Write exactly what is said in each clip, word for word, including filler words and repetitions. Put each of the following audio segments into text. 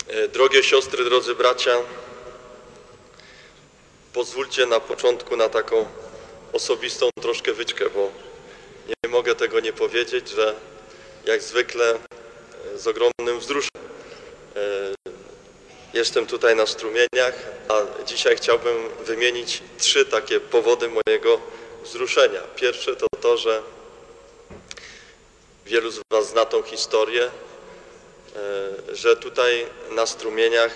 Drogie siostry, drodzy bracia, pozwólcie na początku na taką osobistą troszkę wycieczkę, bo nie mogę tego nie powiedzieć, że jak zwykle z ogromnym wzruszeniem jestem tutaj na Strumieniach, a dzisiaj chciałbym wymienić trzy takie powody mojego wzruszenia. Pierwsze to to, że wielu z Was zna tą historię, że tutaj na Strumieniach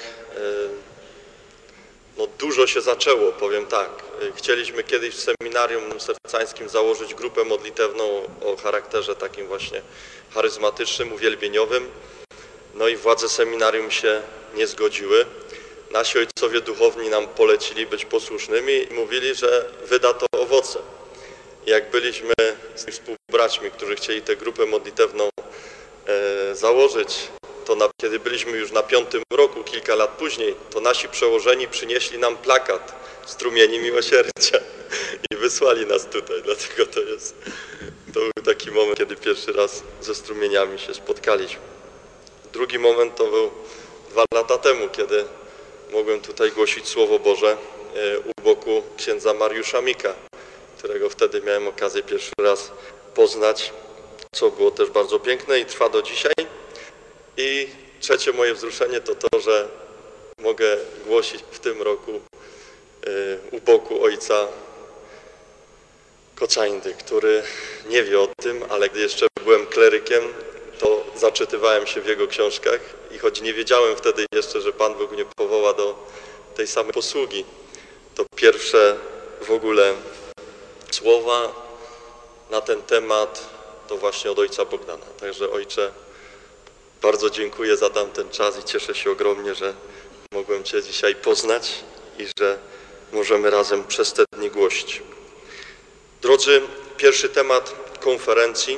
no dużo się zaczęło, powiem tak. Chcieliśmy kiedyś w seminarium sercańskim założyć grupę modlitewną o charakterze takim właśnie charyzmatycznym, uwielbieniowym. No i władze seminarium się nie zgodziły. Nasi ojcowie duchowni nam polecili być posłusznymi i mówili, że wyda to owoce. Jak byliśmy z współbraćmi, którzy chcieli tę grupę modlitewną e, założyć, to na, kiedy byliśmy już na piątym roku, kilka lat później, to nasi przełożeni przynieśli nam plakat Strumieni Miłosierdzia i wysłali nas tutaj. Dlatego to jest, to był taki moment, kiedy pierwszy raz ze strumieniami się spotkaliśmy. Drugi moment to był dwa lata temu, kiedy mogłem tutaj głosić Słowo Boże u boku księdza Mariusza Mika, którego wtedy miałem okazję pierwszy raz poznać, co było też bardzo piękne i trwa do dzisiaj. I trzecie moje wzruszenie to to, że mogę głosić w tym roku u boku ojca Koczańdy, który nie wie o tym, ale gdy jeszcze byłem klerykiem, to zaczytywałem się w jego książkach i choć nie wiedziałem wtedy jeszcze, że Pan Bóg mnie powoła do tej samej posługi, to pierwsze w ogóle słowa na ten temat to właśnie od ojca Bogdana. Także ojcze, bardzo dziękuję za tamten czas i cieszę się ogromnie, że mogłem Cię dzisiaj poznać i że możemy razem przez te dni głosić. Drodzy, pierwszy temat konferencji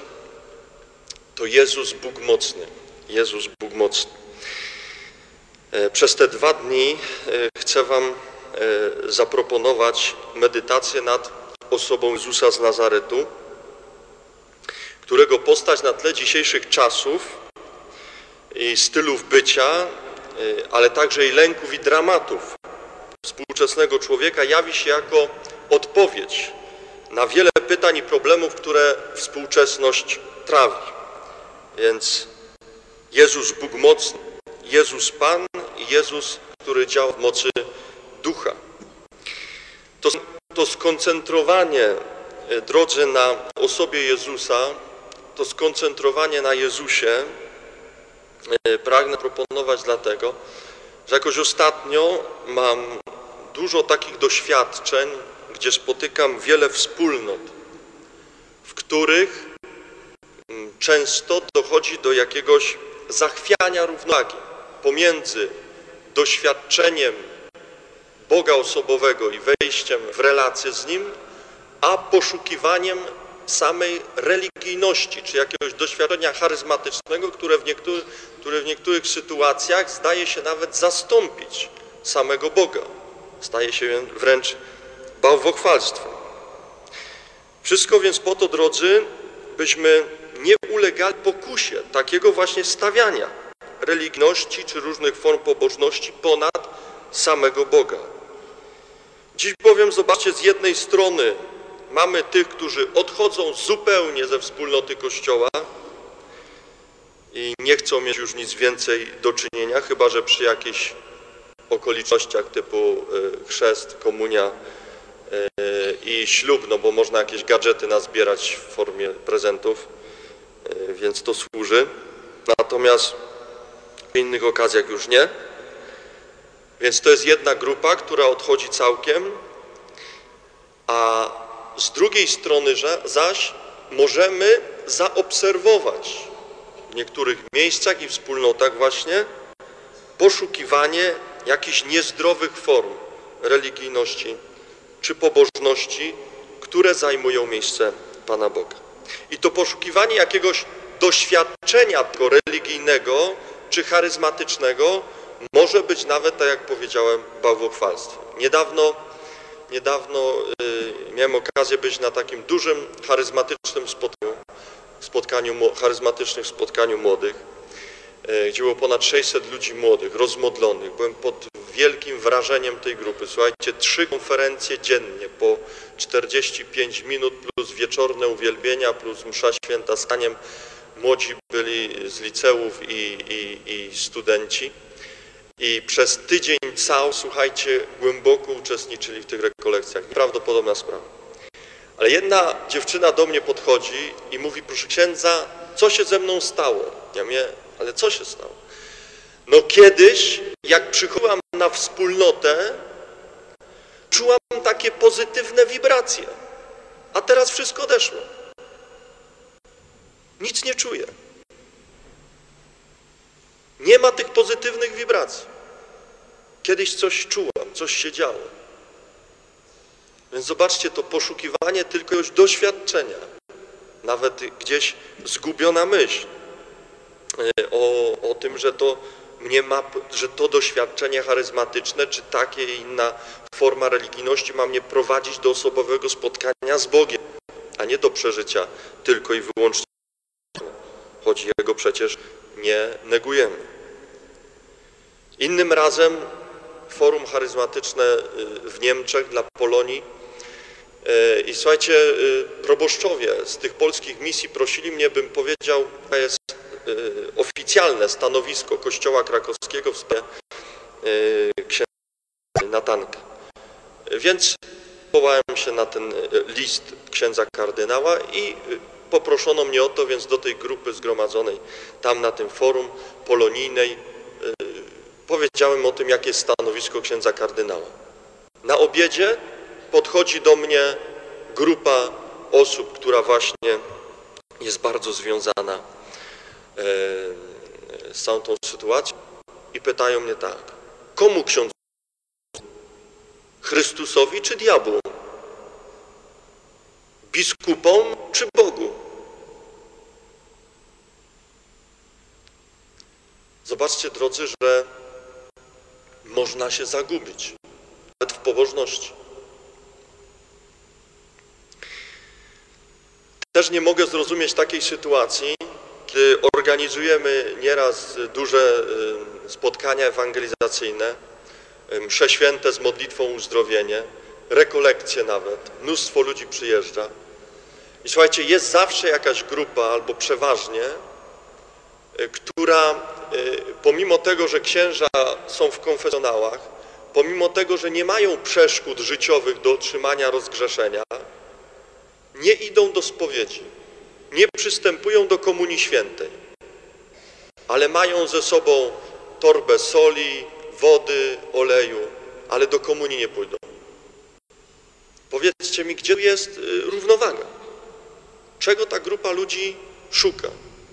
to Jezus Bóg Mocny. Jezus Bóg Mocny. Przez te dwa dni chcę Wam zaproponować medytację nad osobą Jezusa z Nazaretu, którego postać na tle dzisiejszych czasów i stylów bycia, ale także i lęków i dramatów współczesnego człowieka jawi się jako odpowiedź na wiele pytań i problemów, które współczesność trawi. Więc Jezus Bóg Mocny, Jezus Pan i Jezus, który działa w mocy Ducha. To, to skoncentrowanie, drodzy, na osobie Jezusa, to skoncentrowanie na Jezusie pragnę proponować dlatego, że jakoś ostatnio mam dużo takich doświadczeń, gdzie spotykam wiele wspólnot, w których często dochodzi do jakiegoś zachwiania równowagi pomiędzy doświadczeniem Boga osobowego i wejściem w relację z Nim, a poszukiwaniem samej religijności, czy jakiegoś doświadczenia charyzmatycznego, które w niektórych, które w niektórych sytuacjach zdaje się nawet zastąpić samego Boga. Staje się wręcz bałwochwalstwem. Wszystko więc po to, drodzy, byśmy nie ulegali pokusie takiego właśnie stawiania religijności czy różnych form pobożności ponad samego Boga. Dziś bowiem, zobaczcie, z jednej strony mamy tych, którzy odchodzą zupełnie ze wspólnoty Kościoła i nie chcą mieć już nic więcej do czynienia, chyba że przy jakichś okolicznościach typu chrzest, komunia i ślub, no bo można jakieś gadżety nazbierać w formie prezentów, więc to służy. Natomiast w innych okazjach już nie. Więc to jest jedna grupa, która odchodzi całkiem, a z drugiej strony zaś możemy zaobserwować w niektórych miejscach i wspólnotach właśnie poszukiwanie jakichś niezdrowych form religijności czy pobożności, które zajmują miejsce Pana Boga. I to poszukiwanie jakiegoś doświadczenia tego religijnego czy charyzmatycznego może być nawet, tak jak powiedziałem, bałwochwalstwem. Niedawno, niedawno yy, miałem okazję być na takim dużym charyzmatycznym spotkaniu, spotkaniu charyzmatycznych spotkaniu młodych gdzie było ponad sześćset ludzi młodych, rozmodlonych. Byłem pod wielkim wrażeniem tej grupy. Słuchajcie, trzy konferencje dziennie po czterdzieści pięć minut plus wieczorne uwielbienia, plus msza święta z kaniem. Młodzi byli z liceów i, i, i studenci. I przez tydzień cały, słuchajcie, głęboko uczestniczyli w tych rekolekcjach. Nieprawdopodobna sprawa. Ale jedna dziewczyna do mnie podchodzi i mówi: proszę księdza, co się ze mną stało? Ja mówię: ale co się stało? No kiedyś, jak przychodziłam na wspólnotę, czułam takie pozytywne wibracje, a teraz wszystko odeszło. Nic nie czuję. Nie ma tych pozytywnych wibracji. Kiedyś coś czułam, coś się działo. Więc zobaczcie, to poszukiwanie tylko już doświadczenia, nawet gdzieś zgubiona myśl o, o tym, że to mnie ma, że to doświadczenie charyzmatyczne, czy takie inna forma religijności ma mnie prowadzić do osobowego spotkania z Bogiem, a nie do przeżycia tylko i wyłącznie, choć Jego przecież nie negujemy. Innym razem forum charyzmatyczne w Niemczech dla Polonii i słuchajcie, proboszczowie z tych polskich misji prosili mnie, bym powiedział, to jest oficjalne stanowisko Kościoła krakowskiego w sprawie księdza Natanka. Więc powołałem się na ten list księdza kardynała i poproszono mnie o to, więc do tej grupy zgromadzonej tam na tym forum polonijnej powiedziałem o tym, jakie jest stanowisko księdza kardynała. Na obiedzie podchodzi do mnie grupa osób, która właśnie jest bardzo związana z całą tą sytuacją i pytają mnie tak: komu ksiądz? Chrystusowi czy diabłu? Biskupom czy Bogu? Zobaczcie, drodzy, że można się zagubić, nawet w pobożności. Też nie mogę zrozumieć takiej sytuacji, kiedy organizujemy nieraz duże spotkania ewangelizacyjne, msze święte z modlitwą uzdrowienie, rekolekcje nawet, mnóstwo ludzi przyjeżdża. I słuchajcie, jest zawsze jakaś grupa, albo przeważnie, która pomimo tego, że księża są w konfesjonałach, pomimo tego, że nie mają przeszkód życiowych do otrzymania rozgrzeszenia, nie idą do spowiedzi, nie przystępują do komunii świętej, ale mają ze sobą torbę soli, wody, oleju, ale do komunii nie pójdą. Powiedzcie mi, gdzie jest równowaga? Czego ta grupa ludzi szuka?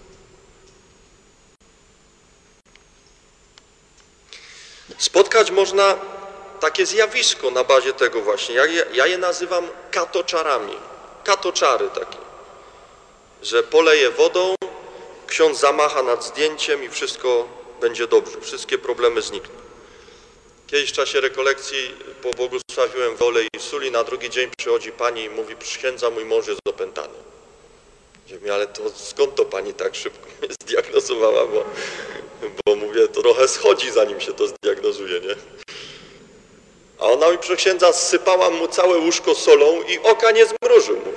Spotkać można takie zjawisko na bazie tego właśnie. Ja je, ja je nazywam katoczarami. Katoczary takie. Że poleje wodą, ksiądz zamacha nad zdjęciem i wszystko będzie dobrze. Wszystkie problemy znikną. Kiedyś w czasie rekolekcji pobłogosławiłem wolę i suli, na drugi dzień przychodzi pani i mówi: księdza, mój mąż jest opętany. Ja mówię: ale to skąd to pani tak szybko mnie zdiagnozowała, bo, bo mówię, to trochę schodzi, zanim się to zdiagnozuje, nie? A ona mi: proszę księdza, zsypałam mu całe łóżko solą i oka nie zmrużył, mówi.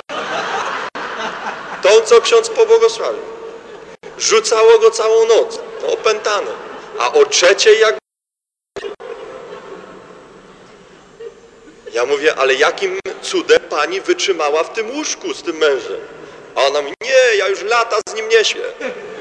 To, co ksiądz pobłogosławił. Rzucało go całą noc, no, opętany. A o trzeciej jak... Ja mówię: ale jakim cudem pani wytrzymała w tym łóżku z tym mężem? A ona mi: nie, ja już lata z nim nie śpię.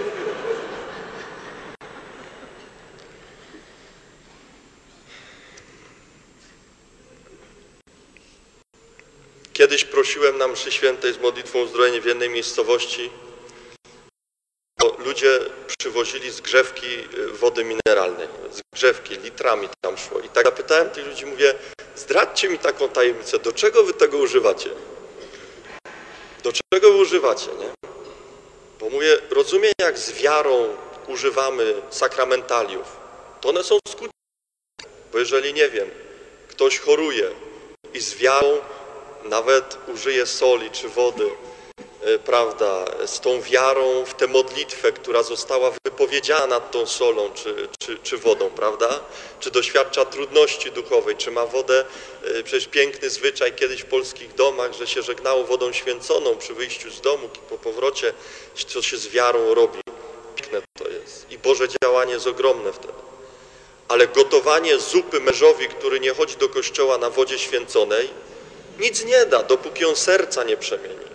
Kiedyś prosiłem na mszy świętej z modlitwą uzdrowienia w jednej miejscowości, bo ludzie przywozili z grzewki wody mineralnej, z grzewki, litrami tam szło. I tak zapytałem tych ludzi, mówię: zdradźcie mi taką tajemnicę, do czego wy tego używacie? Do czego wy używacie, nie? Bo mówię, rozumiem, jak z wiarą używamy sakramentaliów, to one są skuteczne. Bo jeżeli, nie wiem, ktoś choruje i z wiarą nawet użyje soli czy wody prawda, z tą wiarą w tę modlitwę, która została wypowiedziana nad tą solą czy, czy, czy wodą, prawda? Czy doświadcza trudności duchowej, czy ma wodę, przecież piękny zwyczaj kiedyś w polskich domach, że się żegnało wodą święconą przy wyjściu z domu i po powrocie, co się z wiarą robi. Piękne to jest i Boże działanie jest ogromne wtedy. Ale gotowanie zupy mężowi, który nie chodzi do kościoła na wodzie święconej, nic nie da, dopóki on serca nie przemieni.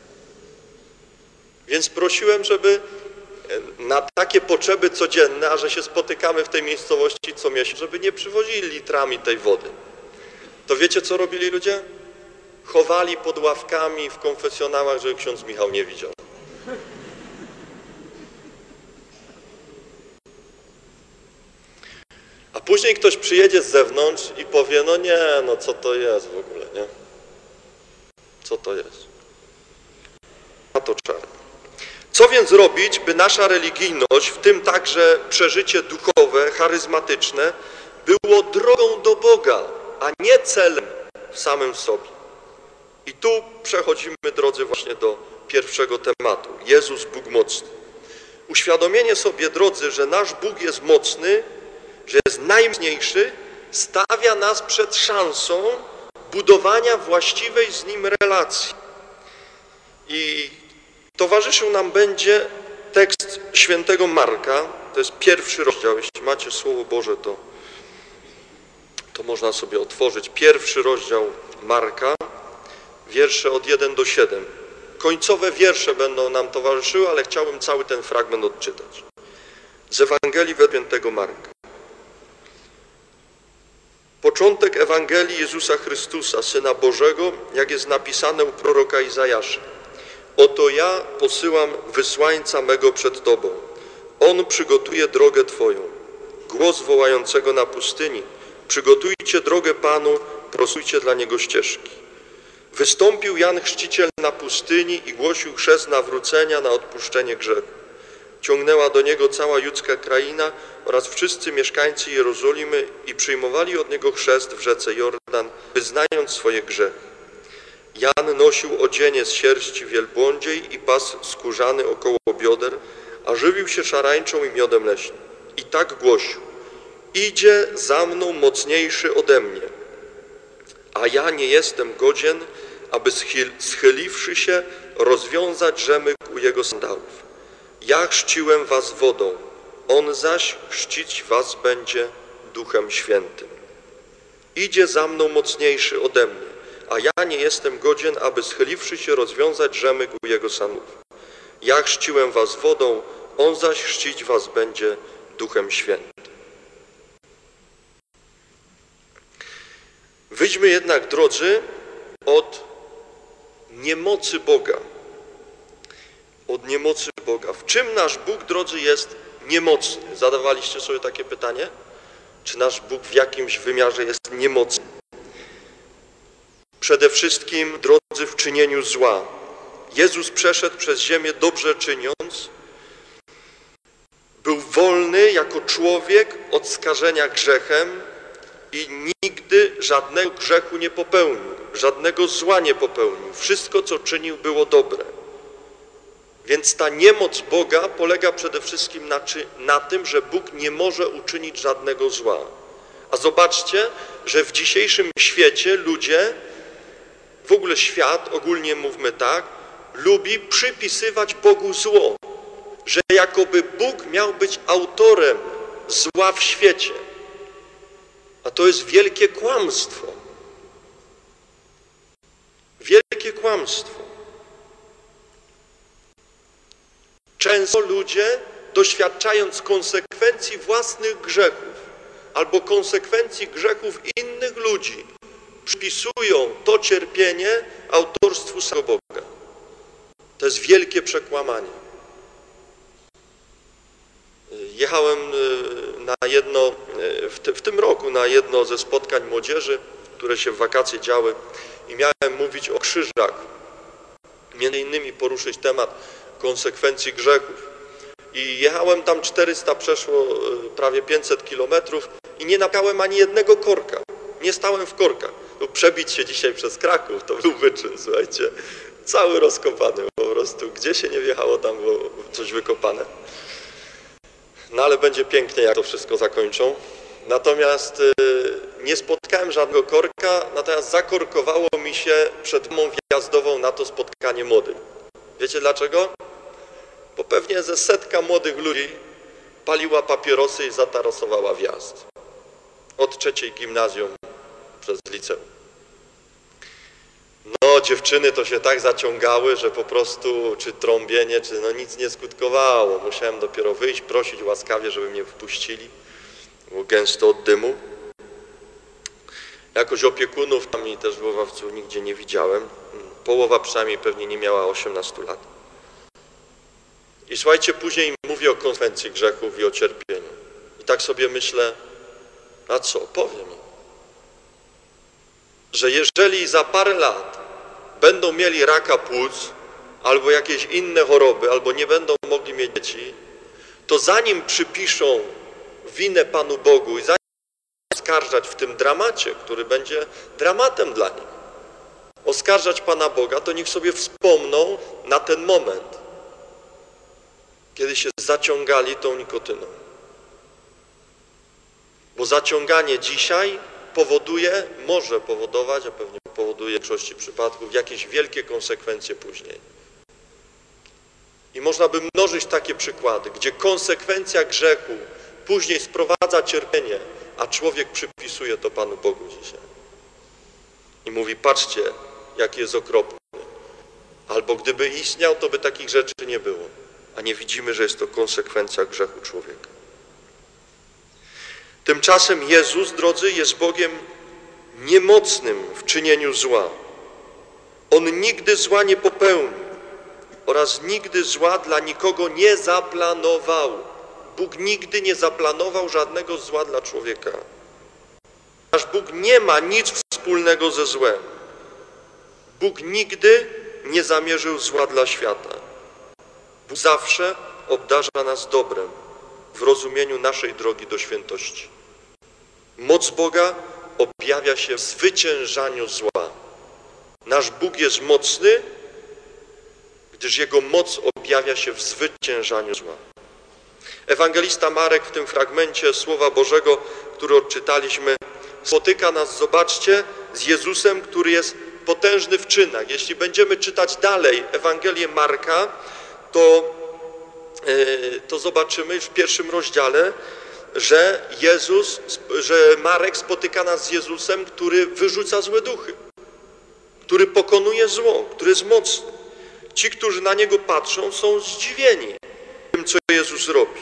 Więc prosiłem, żeby na takie potrzeby codzienne, a że się spotykamy w tej miejscowości co miesiąc, żeby nie przywozili litrami tej wody. To wiecie, co robili ludzie? Chowali pod ławkami w konfesjonałach, żeby ksiądz Michał nie widział. A później ktoś przyjedzie z zewnątrz i powie, no nie, no co to jest w ogóle, nie? Co to jest? A to czar. Co więc robić, by nasza religijność, w tym także przeżycie duchowe, charyzmatyczne, było drogą do Boga, a nie celem w samym sobie? I tu przechodzimy, drodzy, właśnie do pierwszego tematu. Jezus, Bóg mocny. Uświadomienie sobie, drodzy, że nasz Bóg jest mocny, że jest najmocniejszy, stawia nas przed szansą budowania właściwej z Nim relacji. I towarzyszył nam będzie tekst świętego Marka, to jest pierwszy rozdział, jeśli macie Słowo Boże, to, to można sobie otworzyć. Pierwszy rozdział Marka, wiersze od jeden do siedem. Końcowe wiersze będą nam towarzyszyły, ale chciałbym cały ten fragment odczytać. Z Ewangelii według świętego Marka. Początek Ewangelii Jezusa Chrystusa, Syna Bożego, jak jest napisane u proroka Izajasza. Oto ja posyłam wysłańca mego przed Tobą. On przygotuje drogę Twoją. Głos wołającego na pustyni. Przygotujcie drogę Panu, prostujcie dla Niego ścieżki. Wystąpił Jan Chrzciciel na pustyni i głosił chrzest nawrócenia na odpuszczenie grzechu. Ciągnęła do Niego cała judzka kraina oraz wszyscy mieszkańcy Jerozolimy i przyjmowali od Niego chrzest w rzece Jordan, wyznając swoje grzechy. Jan nosił odzienie z sierści wielbłądziej i pas skórzany około bioder, a żywił się szarańczą i miodem leśnym. I tak głosił: idzie za mną mocniejszy ode mnie, a ja nie jestem godzien, aby schyliwszy się, rozwiązać rzemyk u jego sandałów. Ja chrzciłem was wodą, on zaś chrzcić was będzie Duchem Świętym. Idzie za mną mocniejszy ode mnie, a ja nie jestem godzien, aby schyliwszy się, rozwiązać rzemyk u jego sandałów. Ja chrzciłem was wodą, on zaś chrzcić was będzie Duchem Świętym. Wyjdźmy jednak, drodzy, od niemocy Boga. Od niemocy Boga. W czym nasz Bóg, drodzy, jest niemocny? Zadawaliście sobie takie pytanie? Czy nasz Bóg w jakimś wymiarze jest niemocny? Przede wszystkim, drodzy, w czynieniu zła. Jezus przeszedł przez ziemię dobrze czyniąc. Był wolny jako człowiek od skażenia grzechem i nigdy żadnego grzechu nie popełnił, żadnego zła nie popełnił. Wszystko, co czynił, było dobre. Więc ta niemoc Boga polega przede wszystkim na, czy, na tym, że Bóg nie może uczynić żadnego zła. A zobaczcie, że w dzisiejszym świecie ludzie, w ogóle świat, ogólnie mówmy tak, lubi przypisywać Bogu zło, że jakoby Bóg miał być autorem zła w świecie. A to jest wielkie kłamstwo. Wielkie kłamstwo. Często ludzie, doświadczając konsekwencji własnych grzechów albo konsekwencji grzechów innych ludzi, przypisują to cierpienie autorstwu samego Boga. To jest wielkie przekłamanie. Jechałem na jedno, w, te, w tym roku na jedno ze spotkań młodzieży, które się w wakacje działy i miałem mówić o krzyżach. Między innymi poruszyć temat konsekwencji grzechów. I jechałem tam czterysta, przeszło prawie pięćset kilometrów i nie napiałem ani jednego korka. Nie stałem w korkach. No, przebić się dzisiaj przez Kraków to był wyczyn, słuchajcie. Cały rozkopany po prostu, gdzie się nie wjechało, tam było coś wykopane. No ale będzie pięknie, jak to wszystko zakończą. Natomiast y, nie spotkałem żadnego korka, natomiast zakorkowało mi się przed mą wjazdową na to spotkanie młodych. Wiecie dlaczego? Bo pewnie ze setka młodych ludzi paliła papierosy i zatarasowała wjazd. Od trzeciej gimnazjum przez liceum. No, dziewczyny to się tak zaciągały, że po prostu, czy trąbienie, czy no nic nie skutkowało. Musiałem dopiero wyjść, prosić łaskawie, żeby mnie wpuścili. Było gęsto od dymu. Jakoś opiekunów tam i też wychowawców nigdzie nie widziałem. Połowa przynajmniej pewnie nie miała osiemnastu lat. I słuchajcie, później mówię o konsekwencji grzechów i o cierpieniu. I tak sobie myślę, a co, powiem im, że jeżeli za parę lat będą mieli raka płuc, albo jakieś inne choroby, albo nie będą mogli mieć dzieci, to zanim przypiszą winę Panu Bogu i zanim oskarżać w tym dramacie, który będzie dramatem dla nich, oskarżać Pana Boga, to niech sobie wspomną na ten moment, kiedy się zaciągali tą nikotyną. Bo zaciąganie dzisiaj powoduje, może powodować, a pewnie powoduje w większości przypadków, jakieś wielkie konsekwencje później. I można by mnożyć takie przykłady, gdzie konsekwencja grzechu później sprowadza cierpienie, a człowiek przypisuje to Panu Bogu dzisiaj. I mówi, patrzcie, jaki jest okropny. Albo gdyby istniał, to by takich rzeczy nie było. A nie widzimy, że jest to konsekwencja grzechu człowieka. Tymczasem Jezus, drodzy, jest Bogiem niemocnym w czynieniu zła. On nigdy zła nie popełni oraz nigdy zła dla nikogo nie zaplanował. Bóg nigdy nie zaplanował żadnego zła dla człowieka. Nasz Bóg nie ma nic wspólnego ze złem. Bóg nigdy nie zamierzył zła dla świata. Bóg zawsze obdarza nas dobrem w rozumieniu naszej drogi do świętości. Moc Boga objawia się w zwyciężaniu zła. Nasz Bóg jest mocny, gdyż Jego moc objawia się w zwyciężaniu zła. Ewangelista Marek w tym fragmencie Słowa Bożego, który odczytaliśmy, spotyka nas, zobaczcie, z Jezusem, który jest potężny w czynach. Jeśli będziemy czytać dalej Ewangelię Marka, to, yy, to zobaczymy już w pierwszym rozdziale, że Jezus, że Marek spotyka nas z Jezusem, który wyrzuca złe duchy, który pokonuje zło, który jest mocny. Ci, którzy na Niego patrzą, są zdziwieni tym, co Jezus robi.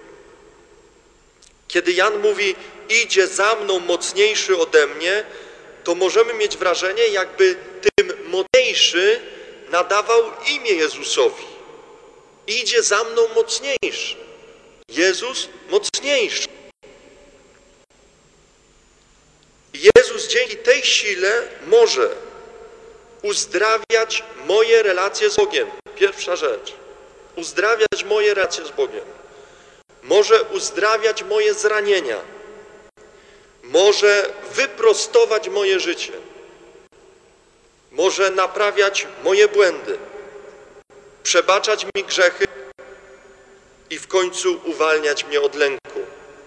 Kiedy Jan mówi, idzie za mną mocniejszy ode mnie, to możemy mieć wrażenie, jakby tym mocniejszy nadawał imię Jezusowi. Idzie za mną mocniejszy. Jezus mocniejszy. Jezus dzięki tej sile może uzdrawiać moje relacje z Bogiem. Pierwsza rzecz. Uzdrawiać moje relacje z Bogiem. Może uzdrawiać moje zranienia. Może wyprostować moje życie. Może naprawiać moje błędy. Przebaczać mi grzechy i w końcu uwalniać mnie od lęku.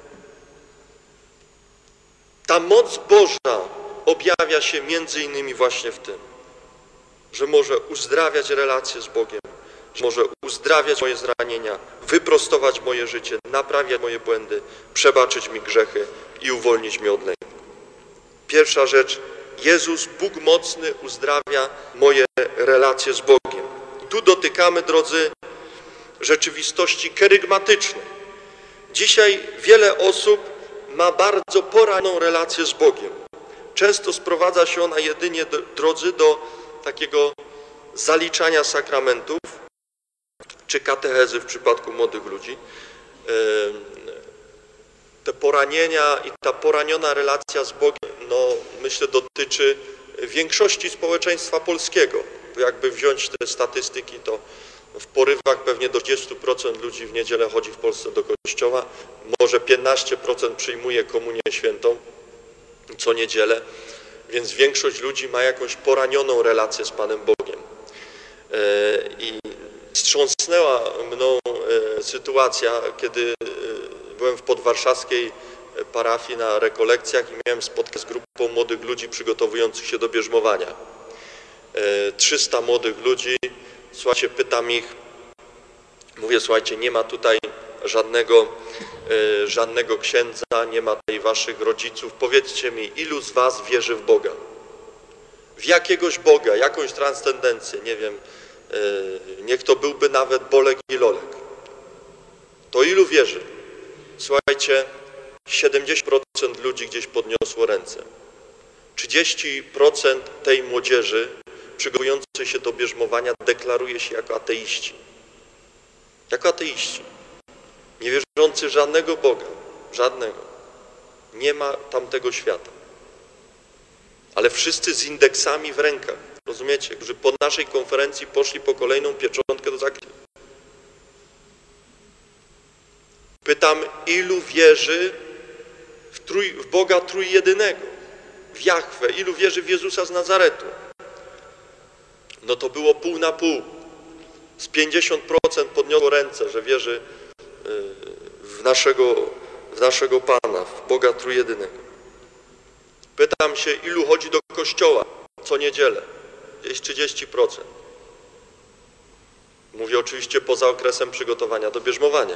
Ta moc Boża objawia się między innymi właśnie w tym, że może uzdrawiać relacje z Bogiem, że może uzdrawiać moje zranienia, wyprostować moje życie, naprawiać moje błędy, przebaczyć mi grzechy i uwolnić mnie od lęku. Pierwsza rzecz, Jezus, Bóg mocny, uzdrawia moje relacje z Bogiem. I tu dotykamy, drodzy, rzeczywistości kerygmatycznej. Dzisiaj wiele osób ma bardzo poranną relację z Bogiem. Często sprowadza się ona jedynie, drodzy, do takiego zaliczania sakramentów, czy katechezy w przypadku młodych ludzi. Te poranienia i ta poraniona relacja z Bogiem, no myślę, dotyczy większości społeczeństwa polskiego. Bo jakby wziąć te statystyki, to w porywach pewnie do trzydziestu procent ludzi w niedzielę chodzi w Polsce do kościoła, może piętnaście procent przyjmuje komunię świętą co niedzielę, więc większość ludzi ma jakąś poranioną relację z Panem Bogiem. I Wstrząsnęła mną sytuacja, kiedy byłem w podwarszawskiej parafii na rekolekcjach i miałem spotkać z grupą młodych ludzi przygotowujących się do bierzmowania. trzysta młodych ludzi, słuchajcie, pytam ich, mówię, słuchajcie, nie ma tutaj żadnego, żadnego księdza, nie ma tutaj waszych rodziców. Powiedzcie mi, ilu z was wierzy w Boga? W jakiegoś Boga, jakąś transcendencję, nie wiem, niech to byłby nawet Bolek i Lolek. To ilu wierzy? Słuchajcie, siedemdziesiąt procent ludzi gdzieś podniosło ręce. trzydzieści procent tej młodzieży przygotowującej się do bierzmowania deklaruje się jako ateiści. Jako ateiści. Nie wierzący w żadnego Boga. Żadnego. Nie ma tamtego świata. Ale wszyscy z indeksami w rękach. Rozumiecie? Którzy po naszej konferencji poszli po kolejną pieczątkę do zakrycia. Pytam, ilu wierzy w, trój, w Boga Trójjedynego, w Jahwe, ilu wierzy w Jezusa z Nazaretu? No to było pół na pół. Z pięćdziesiąt procent podniosło ręce, że wierzy w naszego, w naszego Pana, w Boga Trójjedynego. Pytam się, ilu chodzi do kościoła co niedzielę? Gdzieś trzydzieści procent. Mówię oczywiście poza okresem przygotowania do bierzmowania.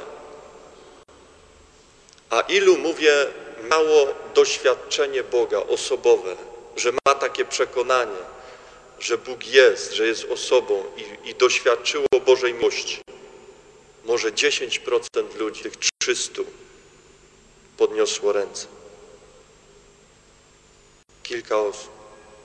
A ilu, mówię, miało doświadczenie Boga osobowe, że ma takie przekonanie, że Bóg jest, że jest osobą i, i doświadczyło Bożej miłości. Może dziesięć procent ludzi, tych trzystu, podniosło ręce. Kilka osób.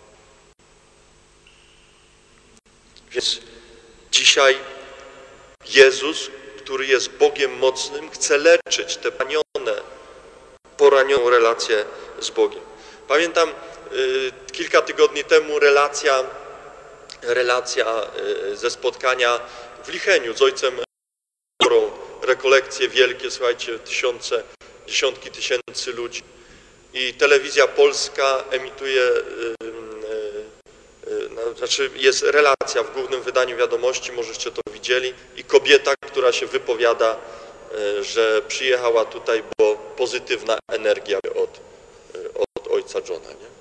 Więc dzisiaj Jezus, który jest Bogiem mocnym, chce leczyć te poranione, poranioną relację z Bogiem. Pamiętam y, kilka tygodni temu relacja, relacja y, ze spotkania w Licheniu z ojcem, rekolekcje wielkie, słuchajcie, tysiące, dziesiątki tysięcy ludzi. I telewizja polska emituje, y, y, y, no, znaczy jest relacja w głównym wydaniu Wiadomości, możecie to widzieli, i kobieta, która się wypowiada, y, że przyjechała tutaj, bo pozytywna energia od, y, od ojca Johna, nie?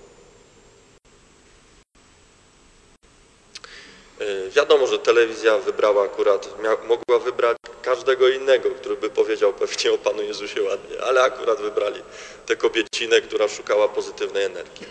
Y, wiadomo, że telewizja wybrała akurat, mia- mogła wybrać każdego innego, który by powiedział pewnie o Panu Jezusie ładnie, ale akurat wybrali tę kobiecinę, która szukała pozytywnej energii.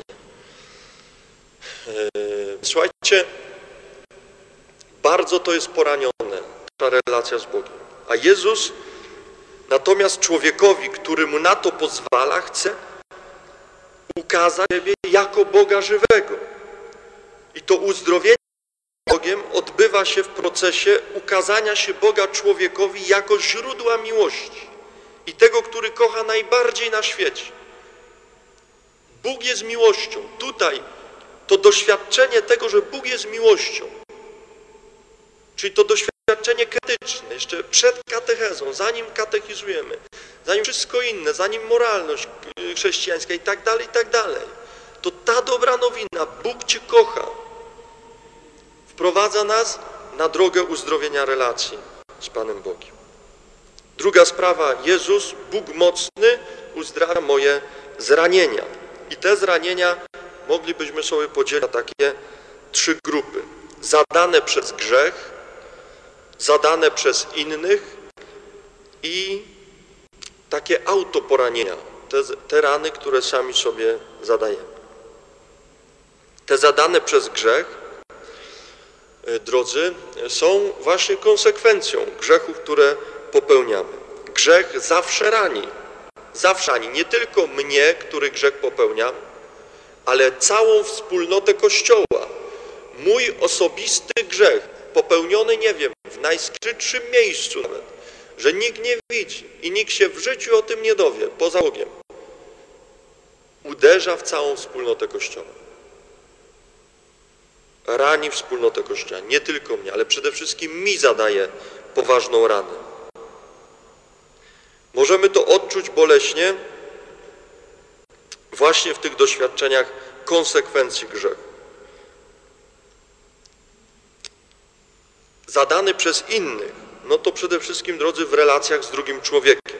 Słuchajcie, bardzo to jest poranione, ta relacja z Bogiem. A Jezus natomiast człowiekowi, który mu na to pozwala, chce ukazać siebie jako Boga żywego. I to uzdrowienie Bogiem odbywa się w procesie ukazania się Boga człowiekowi jako źródła miłości i tego, który kocha najbardziej na świecie. Bóg jest miłością. Tutaj to doświadczenie tego, że Bóg jest miłością, czyli to doświadczenie katechetyczne, jeszcze przed katechezą, zanim katechizujemy, zanim wszystko inne, zanim moralność chrześcijańska i tak dalej, i tak dalej, to ta dobra nowina, Bóg Cię kocha, wprowadza nas na drogę uzdrowienia relacji z Panem Bogiem. Druga sprawa, Jezus, Bóg mocny, uzdrawia moje zranienia. I te zranienia moglibyśmy sobie podzielić na takie trzy grupy. Zadane przez grzech, zadane przez innych i takie autoporanienia, te, te rany, które sami sobie zadajemy. Te zadane przez grzech, drodzy, są właśnie konsekwencją grzechów, które popełniamy. Grzech zawsze rani. Zawsze rani. Nie tylko mnie, który grzech popełniam, ale całą wspólnotę Kościoła. Mój osobisty grzech, popełniony, nie wiem, w najskrytszym miejscu nawet, że nikt nie widzi i nikt się w życiu o tym nie dowie, poza Bogiem, uderza w całą wspólnotę Kościoła. Rani wspólnotę Kościoła. Nie tylko mnie, ale przede wszystkim mi zadaje poważną ranę. Możemy to odczuć boleśnie właśnie w tych doświadczeniach konsekwencji grzechu. zadany przez innych, no to przede wszystkim, drodzy, w relacjach z drugim człowiekiem.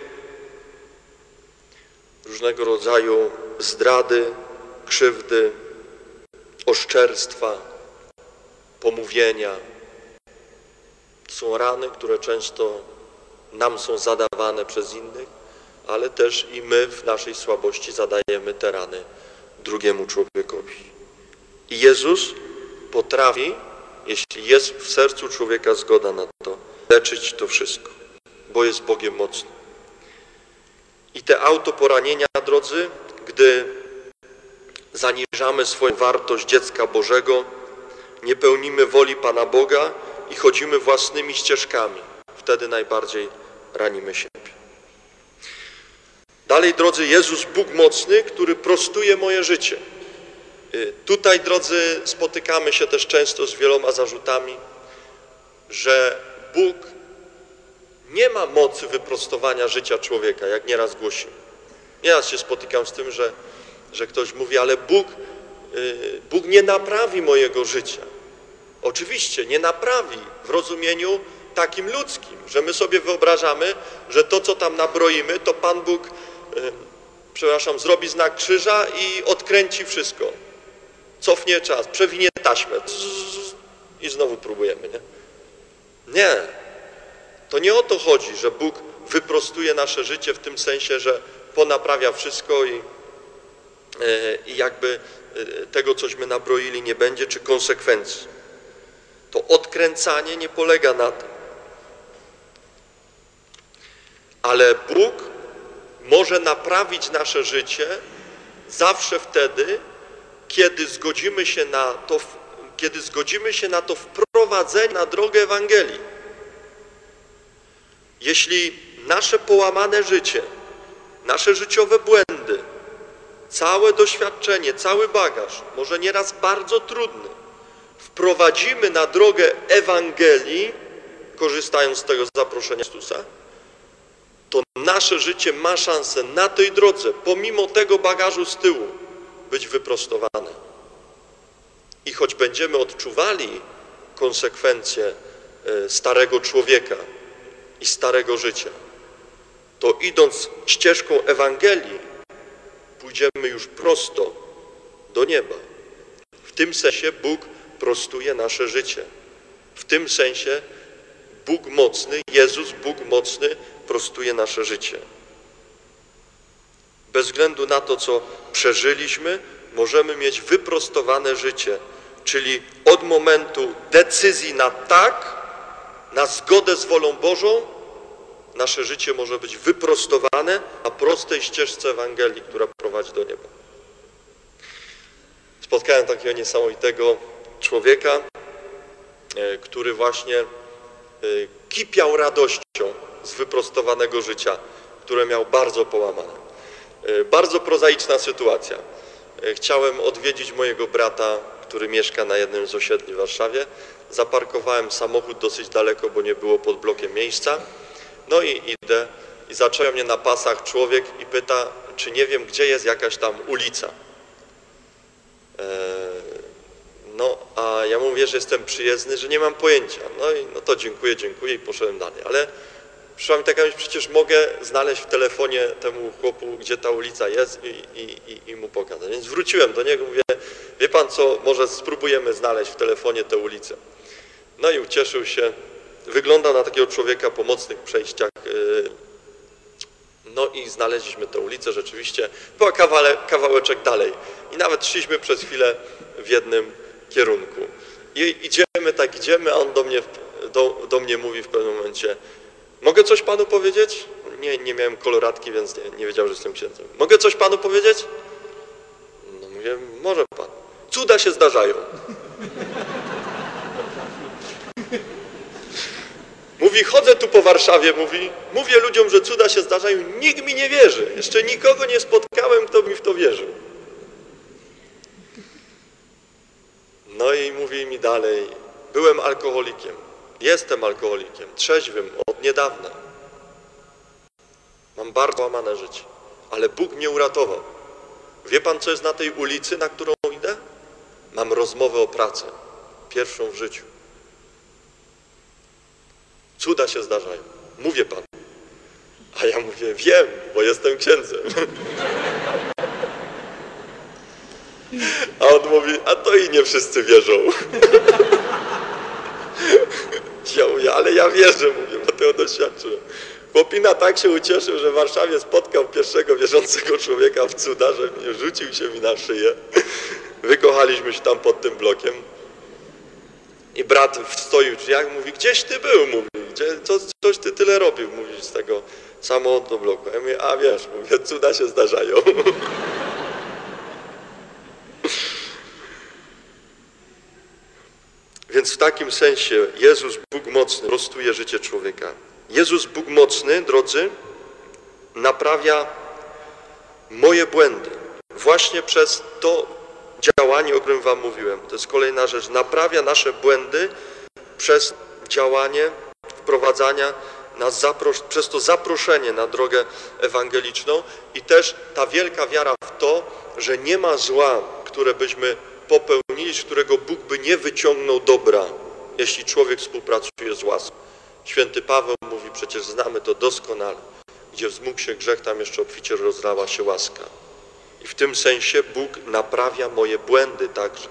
Różnego rodzaju zdrady, krzywdy, oszczerstwa, pomówienia. To są rany, które często nam są zadawane przez innych, ale też i my w naszej słabości zadajemy te rany drugiemu człowiekowi. I Jezus potrafi, jeśli jest w sercu człowieka zgoda na to, leczyć to wszystko, bo jest Bogiem mocnym. I te autoporanienia, drodzy, gdy zaniżamy swoją wartość dziecka Bożego, nie pełnimy woli Pana Boga i chodzimy własnymi ścieżkami, wtedy najbardziej ranimy siebie. Dalej, drodzy, Jezus, Bóg mocny, który prostuje moje życie. Tutaj, drodzy, spotykamy się też często z wieloma zarzutami, że Bóg nie ma mocy wyprostowania życia człowieka, jak nieraz głosimy. Nieraz się spotykam z tym, że, że ktoś mówi, ale Bóg, yy, Bóg nie naprawi mojego życia. Oczywiście nie naprawi w rozumieniu takim ludzkim, że my sobie wyobrażamy, że to, co tam nabroimy, to Pan Bóg, yy, przepraszam, zrobi znak krzyża i odkręci wszystko. Cofnie czas, przewinie taśmę i znowu próbujemy, nie? Nie. To nie o to chodzi, że Bóg wyprostuje nasze życie w tym sensie, że ponaprawia wszystko i, i jakby tego, cośmy nabroili, nie będzie, czy konsekwencji. To odkręcanie nie polega na tym. Ale Bóg może naprawić nasze życie zawsze wtedy, kiedy zgodzimy się na to, kiedy zgodzimy się na to wprowadzenie na drogę Ewangelii. Jeśli nasze połamane życie, nasze życiowe błędy, całe doświadczenie, cały bagaż, może nieraz bardzo trudny, wprowadzimy na drogę Ewangelii, korzystając z tego zaproszenia Chrystusa, to nasze życie ma szansę na tej drodze, pomimo tego bagażu z tyłu, być wyprostowane. I choć będziemy odczuwali konsekwencje starego człowieka i starego życia, to idąc ścieżką Ewangelii, pójdziemy już prosto do nieba. W tym sensie Bóg prostuje nasze życie. W tym sensie Bóg mocny, Jezus, Bóg mocny, prostuje nasze życie. Bez względu na to, co przeżyliśmy, możemy mieć wyprostowane życie, czyli od momentu decyzji na tak, na zgodę z wolą Bożą, nasze życie może być wyprostowane na prostej ścieżce Ewangelii, która prowadzi do nieba. Spotkałem takiego niesamowitego człowieka, który właśnie kipiał radością z wyprostowanego życia, które miał bardzo połamane. Bardzo prozaiczna sytuacja. Chciałem odwiedzić mojego brata, który mieszka na jednym z osiedli w Warszawie. Zaparkowałem samochód dosyć daleko, bo nie było pod blokiem miejsca. No i idę i zacząłem mnie na pasach człowiek i pyta, czy nie wiem, gdzie jest jakaś tam ulica. No, a ja mówię, że jestem przyjezdny, że nie mam pojęcia. No i no to dziękuję, dziękuję i poszedłem dalej. Ale przyszła mi taka myśl, przecież mogę znaleźć w telefonie temu chłopu, gdzie ta ulica jest i, i, i, i mu pokazać. Więc wróciłem do niego, mówię, wie pan co, może spróbujemy znaleźć w telefonie tę ulicę. No i ucieszył się. Wygląda na takiego człowieka po mocnych przejściach. No i znaleźliśmy tę ulicę, rzeczywiście była kawale, kawałeczek dalej. I nawet szliśmy przez chwilę w jednym kierunku. I idziemy, tak idziemy, a on do mnie, do, do mnie mówi w pewnym momencie, mogę coś panu powiedzieć? Nie, nie miałem koloratki, więc nie, nie wiedział, że jestem księdzem. Mogę coś panu powiedzieć? No mówię, może pan. Cuda się zdarzają. Mówi, chodzę tu po Warszawie, mówi, mówię ludziom, że cuda się zdarzają, nikt mi nie wierzy. Jeszcze nikogo nie spotkałem, kto mi w to wierzył. No i mówi mi dalej, byłem alkoholikiem, jestem alkoholikiem, trzeźwym od niedawna. Mam bardzo łamane życie, ale Bóg mnie uratował. Wie pan, co jest na tej ulicy, na którą idę? Mam rozmowę o pracę, pierwszą w życiu. Cuda się zdarzają. Mówię panu. A ja mówię, wiem, bo jestem księdzem. A on mówi, a to i nie wszyscy wierzą. Ja mówię, ale ja wierzę, mówię, bo tego doświadczyłem. Chłopina tak się ucieszył, że w Warszawie spotkał pierwszego wierzącego człowieka w cuda, że mnie rzucił się mi na szyję. Wykochaliśmy się tam pod tym blokiem. I brat stoi w drzwiach, mówi, gdzieś ty był, mówi, gdzie, co, coś ty tyle robił, mówi, z tego samochodu bloku. Ja mówię, a wiesz, mówię, cuda się zdarzają. Więc w takim sensie Jezus, Bóg mocny, prostuje życie człowieka. Jezus, Bóg mocny, drodzy, naprawia moje błędy. Właśnie przez to działanie, o którym wam mówiłem. To jest kolejna rzecz. Naprawia nasze błędy przez działanie wprowadzania nas, zapros- przez to zaproszenie na drogę ewangeliczną i też ta wielka wiara w to, że nie ma zła, które byśmy popełnili, z którego Bóg by nie wyciągnął dobra, jeśli człowiek współpracuje z łaską. Święty Paweł mówi, przecież znamy to doskonale, gdzie wzmógł się grzech, tam jeszcze obficie rozlała się łaska. I w tym sensie Bóg naprawia moje błędy także.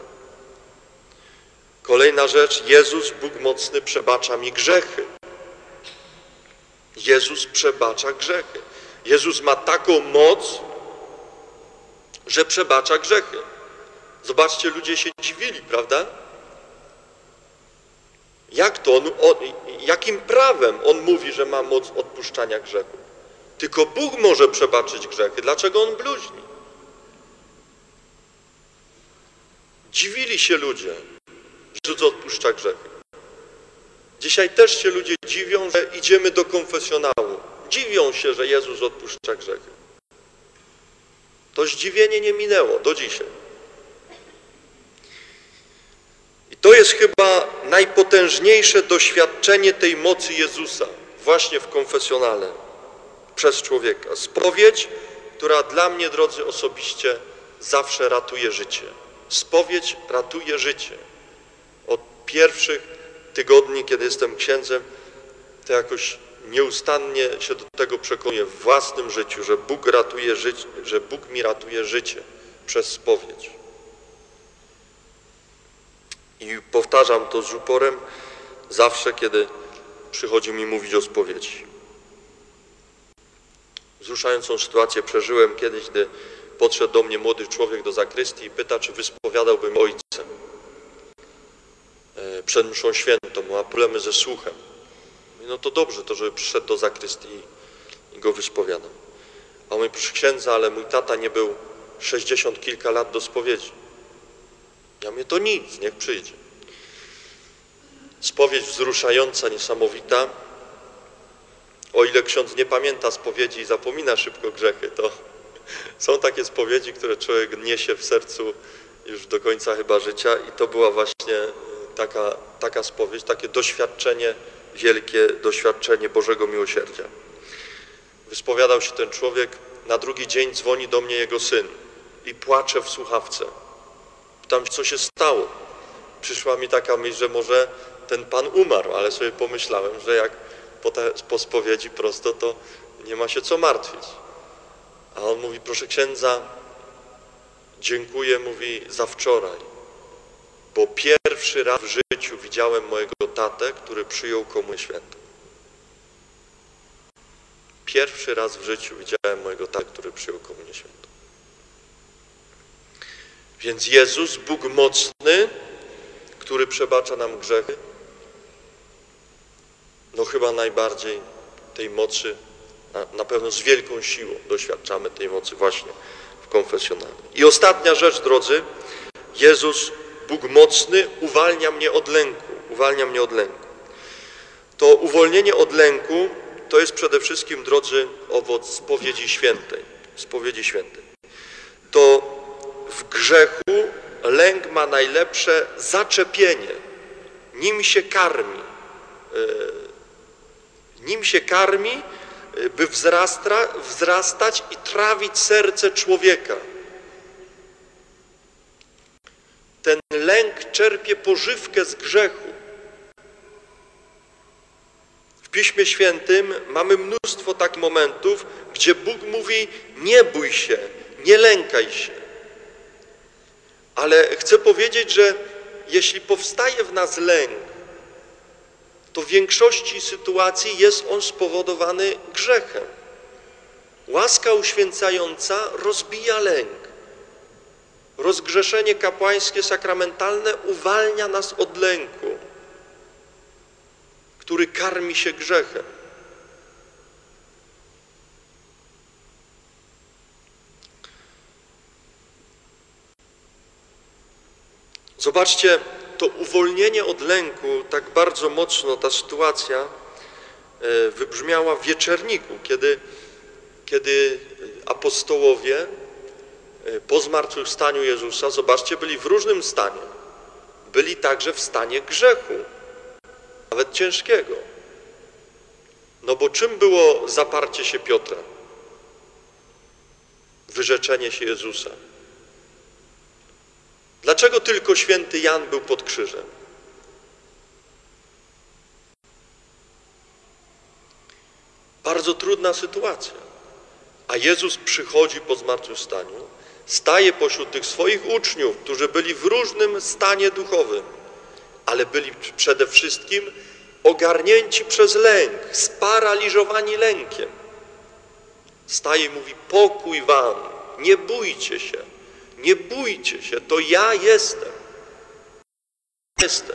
Kolejna rzecz, Jezus, Bóg mocny, przebacza mi grzechy. Jezus przebacza grzechy. Jezus ma taką moc, że przebacza grzechy. Zobaczcie, ludzie się dziwili, prawda? Jak to? On, on, jakim prawem on mówi, że ma moc odpuszczania grzechu? Tylko Bóg może przebaczyć grzechy. Dlaczego on bluźni? Dziwili się ludzie, że Jezus odpuszcza grzechy. Dzisiaj też się ludzie dziwią, że idziemy do konfesjonału. Dziwią się, że Jezus odpuszcza grzechy. To zdziwienie nie minęło do dzisiaj. I to jest chyba najpotężniejsze doświadczenie tej mocy Jezusa właśnie w konfesjonale przez człowieka. Spowiedź, która dla mnie, drodzy, osobiście zawsze ratuje życie. Spowiedź ratuje życie. Od pierwszych tygodni, kiedy jestem księdzem, to jakoś nieustannie się do tego przekonuję w własnym życiu, że Bóg ratuje życie, że Bóg mi ratuje życie przez spowiedź. I powtarzam to z uporem zawsze, kiedy przychodzi mi mówić o spowiedzi. Wzruszającą sytuację przeżyłem kiedyś, gdy podszedł do mnie młody człowiek do zakrystii i pyta, czy wyspowiadałbym ojcem przed mszą świętą, ma problemy ze słuchem. No to dobrze, to żeby przyszedł do zakrystii i go wyspowiadał. A on mówi, proszę księdza, ale mój tata nie był sześćdziesiąt kilka lat do spowiedzi. Ja mówię, to nic, niech przyjdzie. Spowiedź wzruszająca, niesamowita. O ile ksiądz nie pamięta spowiedzi i zapomina szybko grzechy, to są takie spowiedzi, które człowiek niesie w sercu już do końca chyba życia i to była właśnie taka, taka spowiedź, takie doświadczenie, wielkie doświadczenie Bożego miłosierdzia. Wyspowiadał się ten człowiek, na drugi dzień dzwoni do mnie jego syn i płacze w słuchawce. Pytam, co się stało. Przyszła mi taka myśl, że może ten pan umarł, ale sobie pomyślałem, że jak po, te, po spowiedzi prosto, to nie ma się co martwić. A on mówi, proszę księdza, dziękuję, mówi, za wczoraj, bo pierwszy raz w życiu widziałem mojego tatę, który przyjął komunię świętą. Pierwszy raz w życiu widziałem mojego tatę, który przyjął komunię świętą. Więc Jezus, Bóg mocny, który przebacza nam grzechy, no chyba najbardziej tej mocy, na, na pewno z wielką siłą doświadczamy tej mocy właśnie w konfesjonale. I ostatnia rzecz, drodzy, Jezus, Bóg mocny, uwalnia mnie od lęku, uwalnia mnie od lęku. To uwolnienie od lęku to jest przede wszystkim, drodzy, owoc spowiedzi świętej, spowiedzi świętej. To w grzechu lęk ma najlepsze zaczepienie, nim się karmi, nim się karmi, by wzrasta, wzrastać i trawić serce człowieka. Ten lęk czerpie pożywkę z grzechu. W Piśmie Świętym mamy mnóstwo takich momentów, gdzie Bóg mówi: nie bój się, nie lękaj się. Ale chcę powiedzieć, że jeśli powstaje w nas lęk, to w większości sytuacji jest on spowodowany grzechem. Łaska uświęcająca rozbija lęk. Rozgrzeszenie kapłańskie, sakramentalne uwalnia nas od lęku, który karmi się grzechem. Zobaczcie, to uwolnienie od lęku, tak bardzo mocno ta sytuacja wybrzmiała w wieczerniku, kiedy, kiedy apostołowie po zmartwychwstaniu Jezusa, zobaczcie, byli w różnym stanie. Byli także w stanie grzechu, nawet ciężkiego. No bo czym było zaparcie się Piotra? Wyrzeczenie się Jezusa. Dlaczego tylko święty Jan był pod krzyżem? Bardzo trudna sytuacja. A Jezus przychodzi po zmartwychwstaniu, staje pośród tych swoich uczniów, którzy byli w różnym stanie duchowym, ale byli przede wszystkim ogarnięci przez lęk, sparaliżowani lękiem. Staje i mówi: pokój wam, nie bójcie się, nie bójcie się, to ja jestem. Jestem.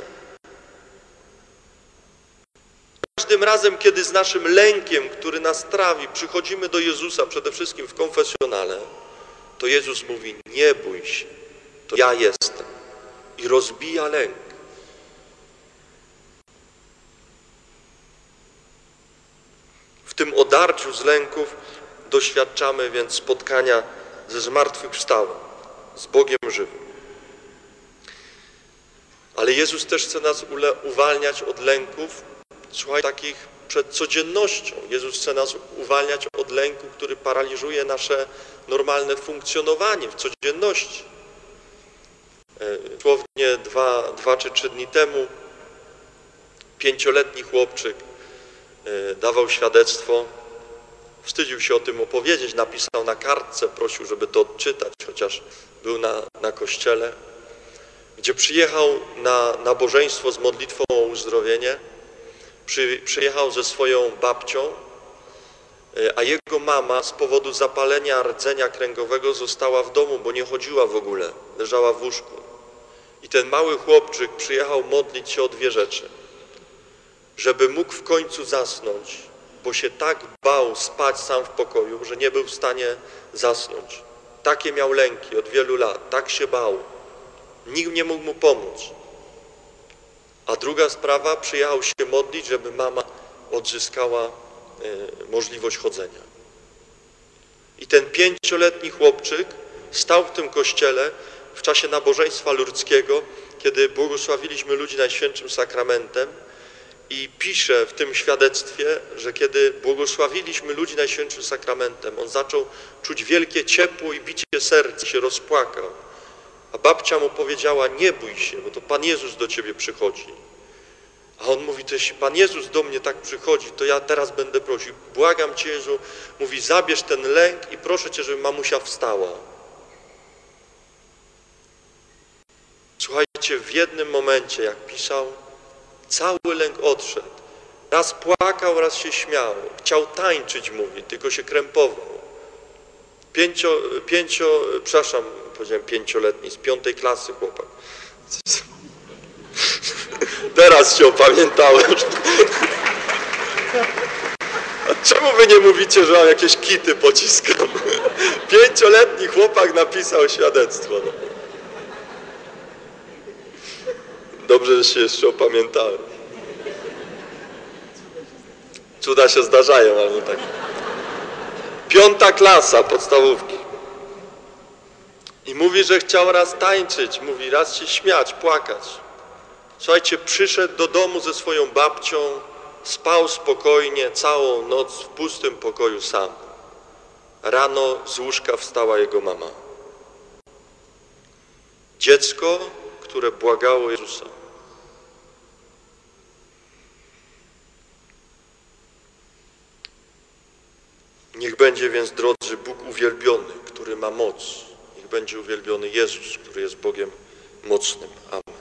Każdym razem, kiedy z naszym lękiem, który nas trawi, przychodzimy do Jezusa, przede wszystkim w konfesjonale, to Jezus mówi: nie bój się, to ja jestem. I rozbija lęk. W tym odarciu z lęków doświadczamy więc spotkania ze zmartwychwstałym, z Bogiem żywym. Ale Jezus też chce nas uwalniać od lęków, słuchaj, takich przed codziennością. Jezus chce nas uwalniać od lęku, który paraliżuje nasze normalne funkcjonowanie w codzienności. Dosłownie dwa, dwa czy trzy dni temu pięcioletni chłopczyk dawał świadectwo, wstydził się o tym opowiedzieć, napisał na kartce, prosił, żeby to odczytać, chociaż był na, na kościele, gdzie przyjechał na nabożeństwo z modlitwą o uzdrowienie, przy, przyjechał ze swoją babcią, a jego mama z powodu zapalenia rdzenia kręgowego została w domu, bo nie chodziła w ogóle, leżała w łóżku. I ten mały chłopczyk przyjechał modlić się o dwie rzeczy. Żeby mógł w końcu zasnąć, bo się tak bał spać sam w pokoju, że nie był w stanie zasnąć. Takie miał lęki od wielu lat, tak się bał. Nikt nie mógł mu pomóc. A druga sprawa, przyjechał się modlić, żeby mama odzyskała e, możliwość chodzenia. I ten pięcioletni chłopczyk stał w tym kościele w czasie nabożeństwa lurdzkiego, kiedy błogosławiliśmy ludzi Najświętszym Sakramentem, i pisze w tym świadectwie, że kiedy błogosławiliśmy ludzi Najświętszym Sakramentem, on zaczął czuć wielkie ciepło i bicie serca, się rozpłakał. A babcia mu powiedziała: nie bój się, bo to Pan Jezus do ciebie przychodzi. A on mówi: to jeśli Pan Jezus do mnie tak przychodzi, to ja teraz będę prosił, błagam Cię, Jezu, mówi: zabierz ten lęk i proszę Cię, żeby mamusia wstała. Słuchajcie, w jednym momencie, jak pisał, cały lęk odszedł. Raz płakał, raz się śmiał. Chciał tańczyć, mówi, tylko się krępował. Pięcio, pięcio, przepraszam, powiedziałem pięcioletni, z piątej klasy chłopak. Teraz się opamiętałem. A czemu wy nie mówicie, że mam jakieś kity pociskam? Pięcioletni chłopak napisał świadectwo. No. Dobrze, że się jeszcze opamiętałem. Cuda się zdarzają, ale tak. Piąta klasa podstawówki. I mówi, że chciał raz tańczyć, mówi, raz się śmiać, płakać. Słuchajcie, przyszedł do domu ze swoją babcią, spał spokojnie całą noc w pustym pokoju sam. Rano z łóżka wstała jego mama. Dziecko, które błagało Jezusa. Niech będzie więc, drodzy, Bóg uwielbiony, który ma moc. Niech będzie uwielbiony Jezus, który jest Bogiem mocnym. Amen.